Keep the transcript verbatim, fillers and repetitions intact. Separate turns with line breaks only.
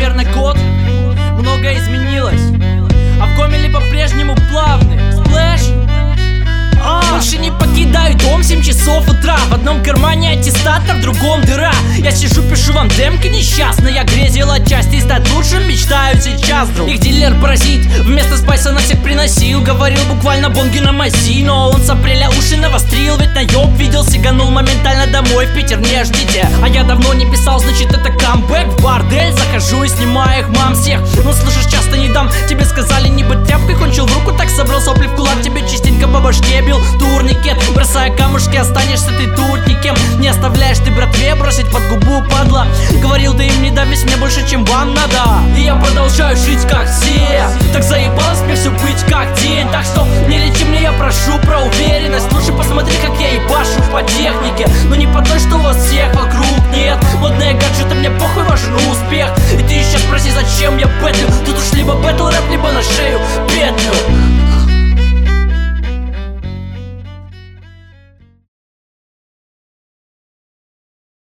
примерно год многое изменилось, а в Гомеле по-прежнему плавный сплэш. Больше не покидаю дом семь часов утра. В одном кармане аттестат, а в другом дыра. Я сижу, пишу вам демки несчастные. Я грезил отчасти стать лучшим, мечтаю сейчас, друг. Их дилер паразит, вместо спайса на всех приносил. Говорил буквально бонги на мази, но он с апреля уши навострил. Ведь наеб видел, сиганул моментально домой. В Питер не ждите, а я давно не писал, значит это камбэк. В бордель захожу и снимаю их мам всех. Ну слышишь, часто не дам, тебе сказали не быть тряпкой. Кончил в руку, так собрал сопли в кулак. Тебе частенько по башке бил турникет, бросая камушки, останешься ты тут никем. Не оставляешь ты братве бросить под губу, падла. Говорил, да им не дам, ведь мне больше, чем вам надо. И я продолжаю жить, как все. Так заебалось мне все быть, как день. Так что не лечи мне, я прошу про уверенность. Лучше посмотри, как я ебашу по технике, но не по той, что у вас всех вокруг нет. Модные гаджеты, мне похуй, важен успех. И ты еще спроси, зачем я бэтлю. Тут уж либо бэтл рэп, либо на шею петлю.